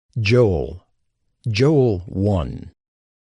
Joel 1.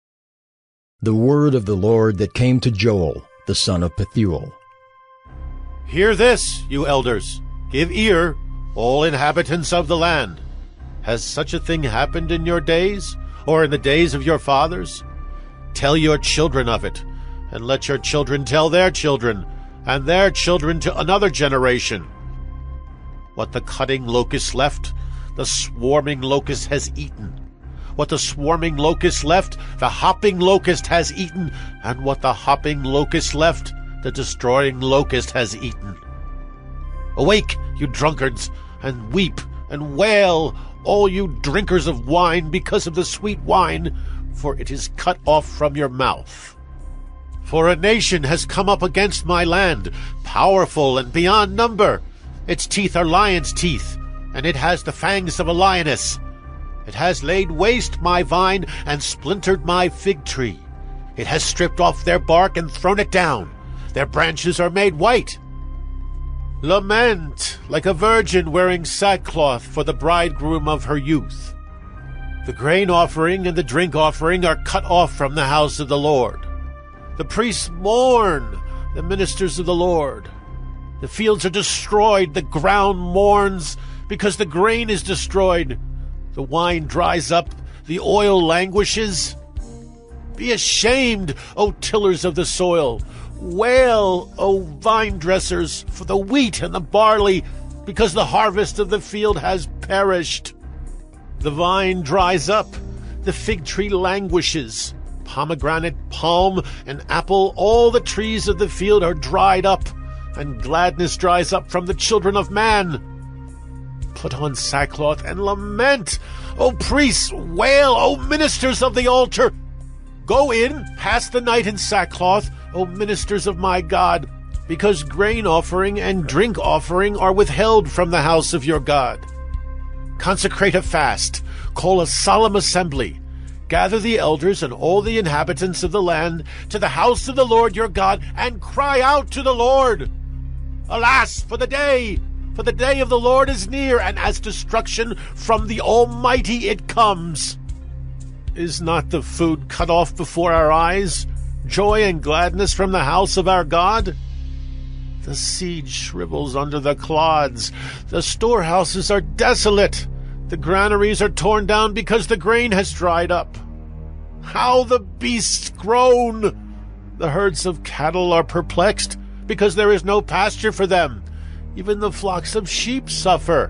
The word of the Lord that came to Joel, the son of Pethuel. Hear this, you elders. Give ear, all inhabitants of the land. Has such a thing happened in your days, or in the days of your fathers? Tell your children of it, and let your children tell their children, and their children to another generation. What the cutting locust left, the swarming locust has eaten. What the swarming locust left, the hopping locust has eaten, and what the hopping locust left, the destroying locust has eaten. Awake, you drunkards, and weep and wail, all you drinkers of wine, because of the sweet wine, for it is cut off from your mouth. For a nation has come up against my land, powerful and beyond number. Its teeth are lion's teeth, and it has the fangs of a lioness. It has laid waste my vine and splintered my fig tree. It has stripped off their bark and thrown it down. Their branches are made white. Lament like a virgin wearing sackcloth for the bridegroom of her youth. The grain offering and the drink offering are cut off from the house of the Lord. The priests mourn, the ministers of the Lord. The fields are destroyed, the ground mourns, because the grain is destroyed. The wine dries up, the oil languishes. Be ashamed, O tillers of the soil. Wail, O vine dressers, for the wheat and the barley, because the harvest of the field has perished. The vine dries up, the fig tree languishes. Pomegranate, palm, and apple, all the trees of the field are dried up, and gladness dries up from the children of man. Put on sackcloth and lament, O priests, wail, O ministers of the altar. Go in, pass the night in sackcloth, O ministers of my God, because grain offering and drink offering are withheld from the house of your God. Consecrate a fast, call a solemn assembly. Gather the elders and all the inhabitants of the land to the house of the Lord your God, and cry out to the Lord. Alas, for the day of the Lord is near, and as destruction from the Almighty it comes. Is not the food cut off before our eyes, joy and gladness from the house of our God? The seed shrivels under the clods, the storehouses are desolate, the granaries are torn down because the grain has dried up. How the beasts groan! The herds of cattle are perplexed, because there is no pasture for them. Even the flocks of sheep suffer.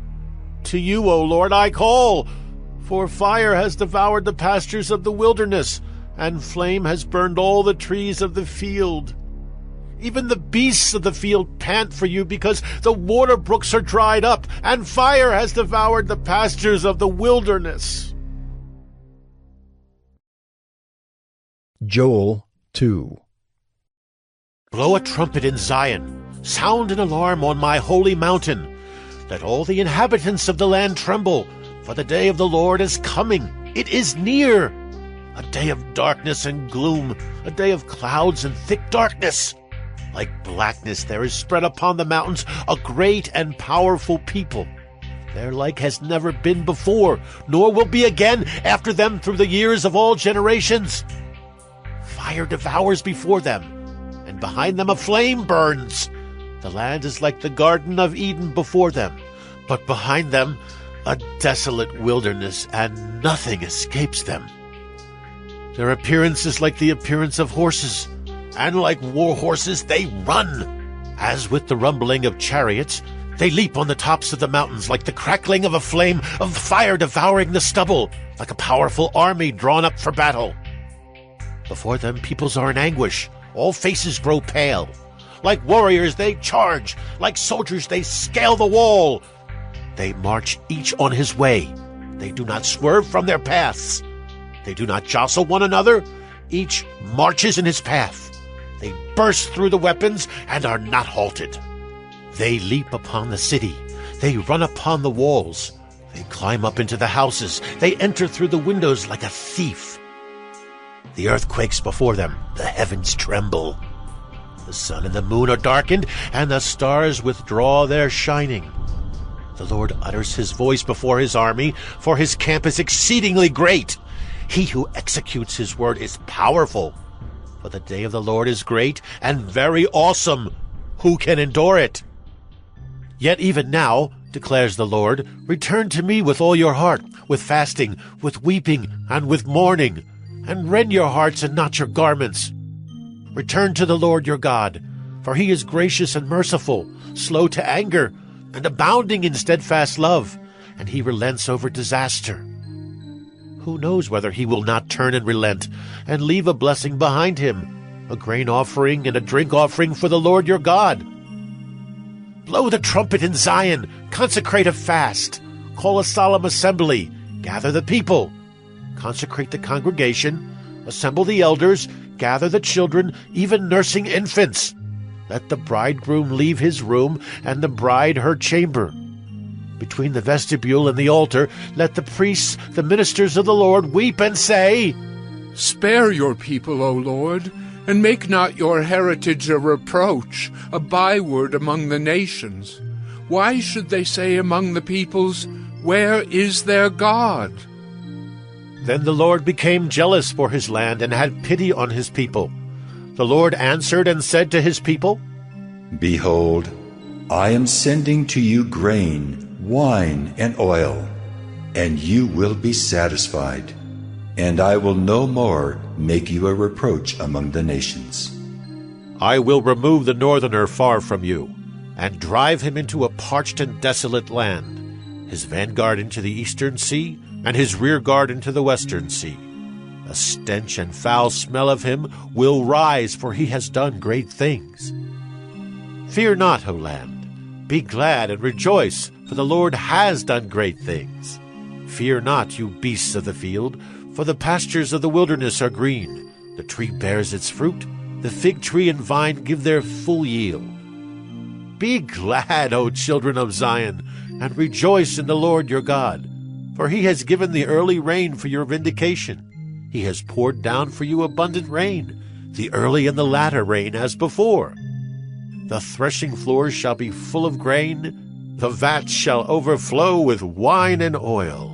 To you, O Lord, I call, for fire has devoured the pastures of the wilderness, and flame has burned all the trees of the field. Even the beasts of the field pant for you, because the water brooks are dried up, and fire has devoured the pastures of the wilderness. Joel 2. Blow a trumpet in Zion, sound an alarm on my holy mountain. Let all the inhabitants of the land tremble, for the day of the Lord is coming. It is near. A day of darkness and gloom, a day of clouds and thick darkness. Like blackness there is spread upon the mountains a great and powerful people. Their like has never been before, nor will be again after them through the years of all generations. Fire devours before them, and behind them a flame burns. The land is like the Garden of Eden before them, but behind them a desolate wilderness, and nothing escapes them. Their appearance is like the appearance of horses, and like war horses they run. As with the rumbling of chariots, they leap on the tops of the mountains, like the crackling of a flame of fire devouring the stubble, like a powerful army drawn up for battle. Before them peoples are in anguish, all faces grow pale. Like warriors they charge, like soldiers they scale the wall. They march each on his way. They do not swerve from their paths. They do not jostle one another. Each marches in his path. They burst through the weapons and are not halted. They leap upon the city. They run upon the walls. They climb up into the houses. They enter through the windows like a thief. The earth quakes before them. The heavens tremble. The sun and the moon are darkened, and the stars withdraw their shining. The Lord utters his voice before his army, for his camp is exceedingly great. He who executes his word is powerful. For the day of the Lord is great and very awesome. Who can endure it? Yet even now, declares the Lord, return to me with all your heart, with fasting, with weeping, and with mourning, and rend your hearts and not your garments. Return to the Lord your God, for he is gracious and merciful, slow to anger, and abounding in steadfast love, and he relents over disaster. Who knows whether he will not turn and relent, and leave a blessing behind him, a grain offering and a drink offering for the Lord your God. Blow the trumpet in Zion, consecrate a fast, call a solemn assembly, gather the people, consecrate the congregation, assemble the elders, gather the children, even nursing infants. Let the bridegroom leave his room, and the bride her chamber. Between the vestibule and the altar, let the priests, the ministers of the Lord, weep and say, Spare your people, O Lord, and make not your heritage a reproach, a byword among the nations. Why should they say among the peoples, Where is their God? Then the Lord became jealous for his land and had pity on his people. The Lord answered and said to his people, Behold, I am sending to you grain, wine, and oil, and you will be satisfied, and I will no more make you a reproach among the nations. I will remove the northerner far from you, and drive him into a parched and desolate land, his vanguard into the eastern sea, and his rear guard into the western sea. A stench and foul smell of him will rise, for he has done great things. Fear not, O land. Be glad and rejoice, for the Lord has done great things. Fear not, you beasts of the field, for the pastures of the wilderness are green. The tree bears its fruit, the fig tree and vine give their full yield. Be glad, O children of Zion, and rejoice in the Lord your God, for he has given the early rain for your vindication. He has poured down for you abundant rain, the early and the latter rain as before. The threshing floors shall be full of grain, the vats shall overflow with wine and oil.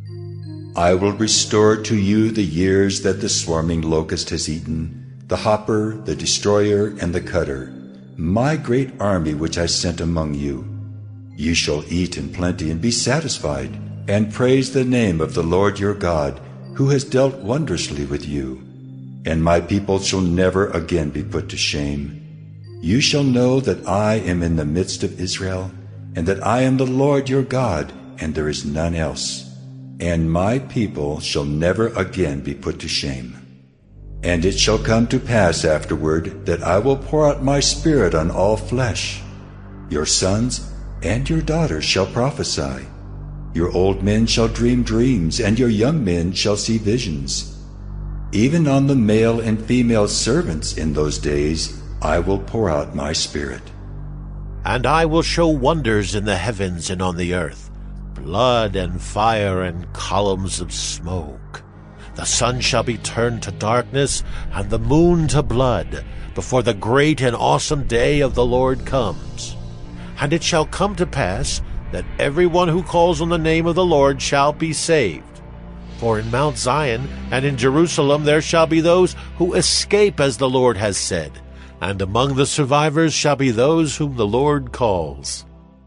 I will restore to you the years that the swarming locust has eaten, the hopper, the destroyer, and the cutter, my great army which I sent among you. You shall eat in plenty and be satisfied, and praise the name of the Lord your God, who has dealt wondrously with you. And my people shall never again be put to shame. You shall know that I am in the midst of Israel, and that I am the Lord your God, and there is none else. And my people shall never again be put to shame. And it shall come to pass afterward that I will pour out my Spirit on all flesh. Your sons and your daughters shall prophesy. Your old men shall dream dreams, and your young men shall see visions. Even on the male and female servants in those days I will pour out my Spirit. And I will show wonders in the heavens and on the earth, blood and fire and columns of smoke. The sun shall be turned to darkness, and the moon to blood, before the great and awesome day of the Lord comes. And it shall come to pass that everyone who calls on the name of the Lord shall be saved. For in Mount Zion and in Jerusalem there shall be those who escape, as the Lord has said, and among the survivors shall be those whom the Lord calls.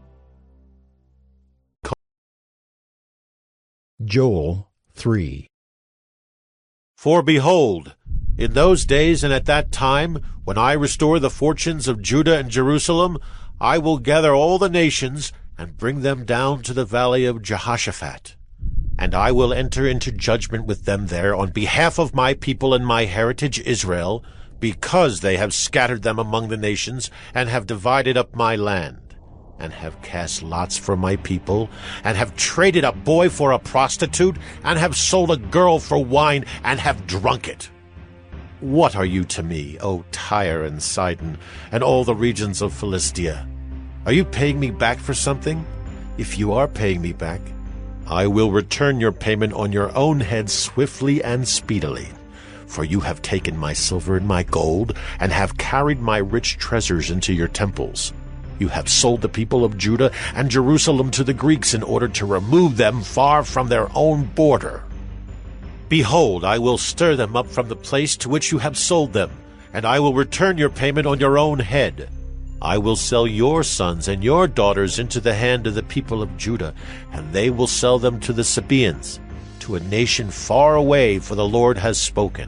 Joel 3. For behold, in those days and at that time, when I restore the fortunes of Judah and Jerusalem, I will gather all the nations and bring them down to the valley of Jehoshaphat. And I will enter into judgment with them there on behalf of my people and my heritage Israel, because they have scattered them among the nations, and have divided up my land, and have cast lots for my people, and have traded a boy for a prostitute, and have sold a girl for wine, and have drunk it. What are you to me, O Tyre and Sidon, and all the regions of Philistia? Are you paying me back for something? If you are paying me back, I will return your payment on your own head swiftly and speedily. For you have taken my silver and my gold, and have carried my rich treasures into your temples. You have sold the people of Judah and Jerusalem to the Greeks in order to remove them far from their own border. Behold, I will stir them up from the place to which you have sold them, and I will return your payment on your own head. I will sell your sons and your daughters into the hand of the people of Judah, and they will sell them to the Sabaeans, to a nation far away, for the Lord has spoken.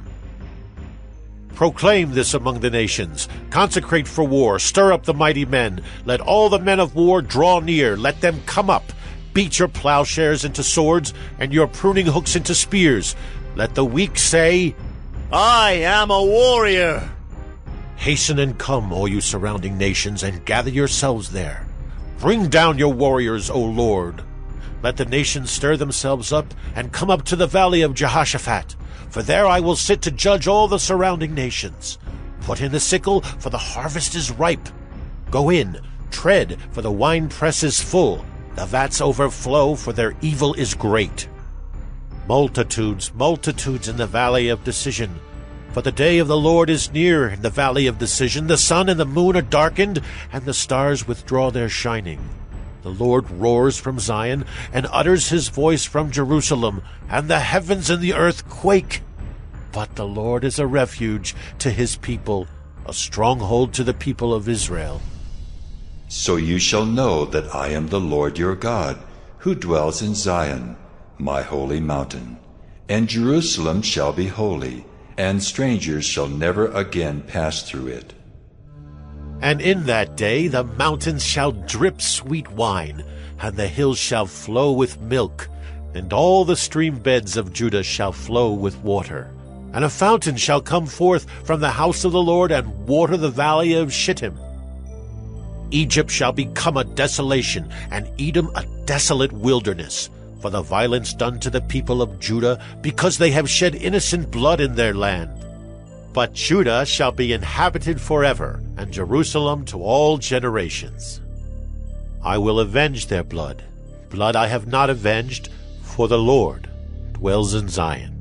Proclaim this among the nations. Consecrate for war. Stir up the mighty men. Let all the men of war draw near. Let them come up. Beat your plowshares into swords, and your pruning hooks into spears. Let the weak say, I am a warrior. Hasten and come, all you surrounding nations, and gather yourselves there. Bring down your warriors, O Lord. Let the nations stir themselves up, and come up to the valley of Jehoshaphat. For there I will sit to judge all the surrounding nations. Put in the sickle, for the harvest is ripe. Go in, tread, for the winepress is full. The vats overflow, for their evil is great. Multitudes, multitudes in the valley of decision. For the day of the Lord is near in the valley of decision. The sun and the moon are darkened, and the stars withdraw their shining. The Lord roars from Zion, and utters his voice from Jerusalem, and the heavens and the earth quake. But the Lord is a refuge to his people, a stronghold to the people of Israel. So you shall know that I am the Lord your God, who dwells in Zion, my holy mountain. And Jerusalem shall be holy, and strangers shall never again pass through it. And in that day the mountains shall drip sweet wine, and the hills shall flow with milk, and all the stream beds of Judah shall flow with water. And a fountain shall come forth from the house of the Lord, and water the valley of Shittim. Egypt shall become a desolation, and Edom a desolate wilderness, for the violence done to the people of Judah, because they have shed innocent blood in their land. But Judah shall be inhabited forever, and Jerusalem to all generations. I will avenge their blood. Blood I have not avenged, for the Lord dwells in Zion.